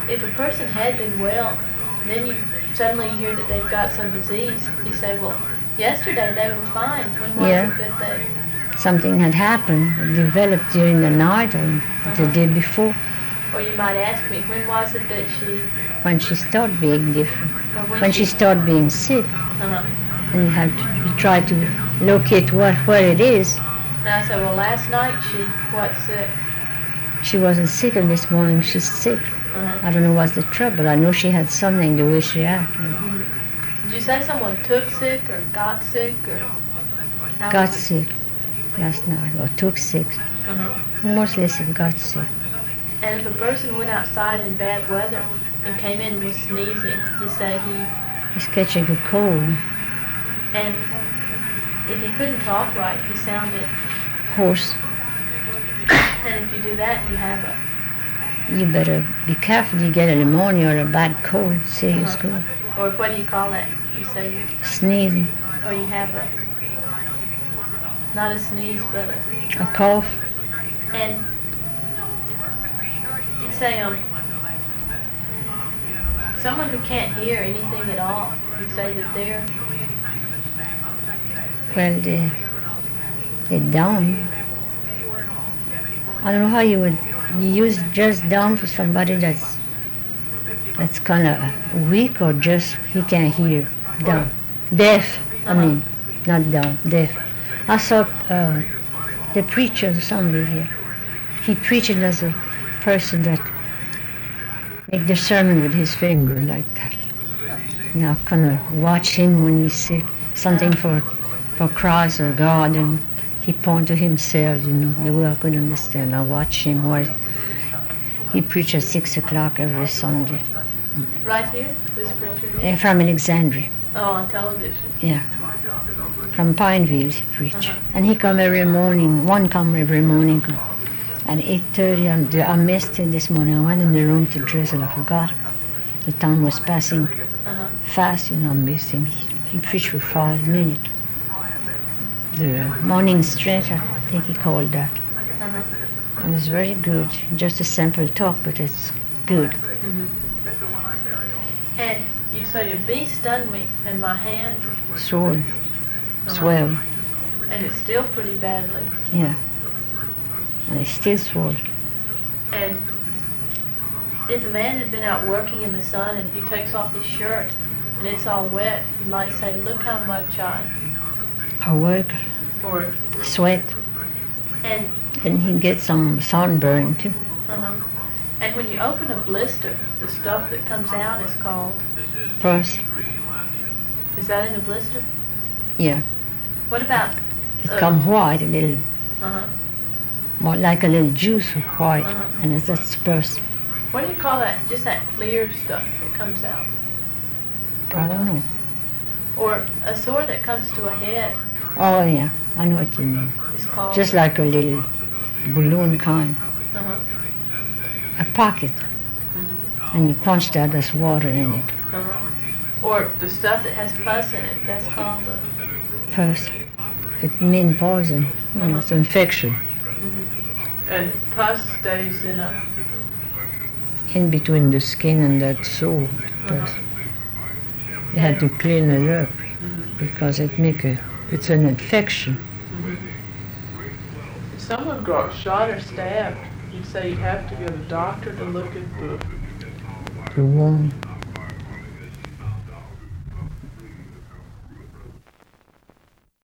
if a person had been well, then you suddenly hear that they've got some disease, you say, well, yesterday they were fine. When was Yeah. it that they... Something had happened, it developed during the night or the day before, Or you might ask me, when was it that she... when she started being different, or when she started being sick. Uh-huh. And you try to locate what it is. And I said, well, last night she, what, sick? She wasn't sick, and this morning she's sick. Uh-huh. I don't know what's the trouble. I know she had something the way she acted. Did you say someone took sick or got sick or... Got sick last night, or took sick. Uh-huh. Mostly she got sick. And if a person went outside in bad weather and came in with sneezing, you say He's catching a cold. and if he couldn't talk right, he sounded... Hoarse. And if you do that, you have a... You better be careful. You get a pneumonia or a bad cold, serious cold. Or what do you call that? You say... Sneezing. Or you have a... Not a sneeze, but A cough. And you say, someone who can't hear anything at all, you say that they're... Well, they're dumb. I don't know how you would use just dumb for somebody that's kind of weak, or just he can't hear. Dumb. Deaf. I mean, not dumb, deaf. I saw the preacher, somebody here. He preached as a person that make the sermon with his finger like that. You know, kind of watch him when he say something for Christ or God, and he point to himself, you know, the way I could understand. I watch him while he preach at 6 o'clock every Sunday. Right here? This preacher? From Alexandria. Oh, on television. Yeah. From Pineville he preach. And he come every morning, one come every morning at 8:30. I missed it this morning. I went in the room to dress and I forgot. The time was passing fast, you know, I missed him. He preached for 5 minutes. The morning stretch, I think he called that. And it's very good. Just a simple talk, but it's good. And you say your bee stung me in my hand. Sword. Swell. And it's still pretty badly. Yeah. And it's still sword. And if a man had been out working in the sun and he takes off his shirt and it's all wet, you might say, look how much I work. Or sweat. And he gets some sunburn too. And when you open a blister, the stuff that comes out is called? Pus. Is that in a blister? Yeah. What about? It come white, a little. More like a little juice of white, and that's pus. What do you call that? Just that clear stuff that comes out? I don't know. Or a sore that comes to a head. Oh yeah, I know what you mean. It's called? Just like a little balloon kind. A pocket. And you punch that, there's water in it. Or the stuff that has pus in it, that's called a... Pus. It means poison. You know, it's infection. And pus stays in between the skin and that sore. Pus. You have to clean it up because it's an infection. If someone got shot or stabbed, you'd say you'd have to get a doctor to look at the wound.